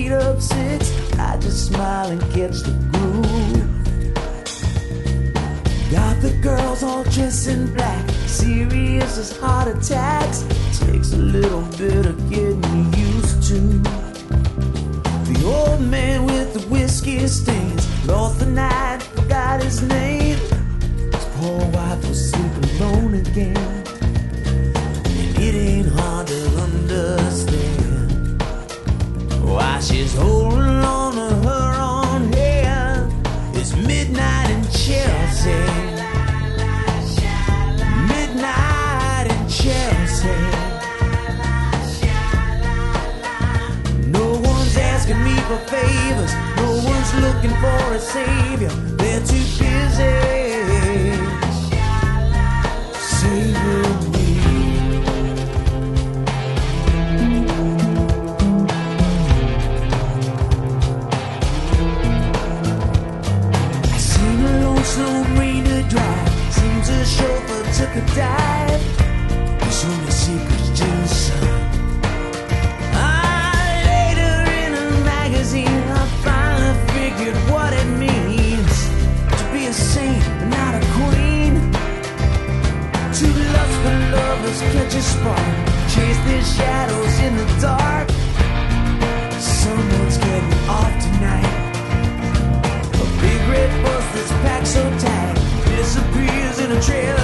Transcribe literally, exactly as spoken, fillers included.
eight of six. I just smile and catch the groove. Got the girls all dressed in black, serious as heart attacks. Takes a little bit of getting used to. The old man with the whiskey stains lost the night, forgot his name. His poor wife was sleeping alone again, and it ain't hard to understand why she's holding on to her own hand. It's midnight in Chelsea, midnight in Chelsea. No one's asking me for favors, no one's looking for a savior. They're too busy saving me. Slow rain to drive, seems the chauffeur took a dive. There's only secrets to the sun. Ah, later in a magazine, I finally figured what it means to be a saint but not a queen. Two lustful lovers catch a spark, chase their shadows in the dark. Someone's getting off tonight. Big red bus that's packed so tight disappears in a trail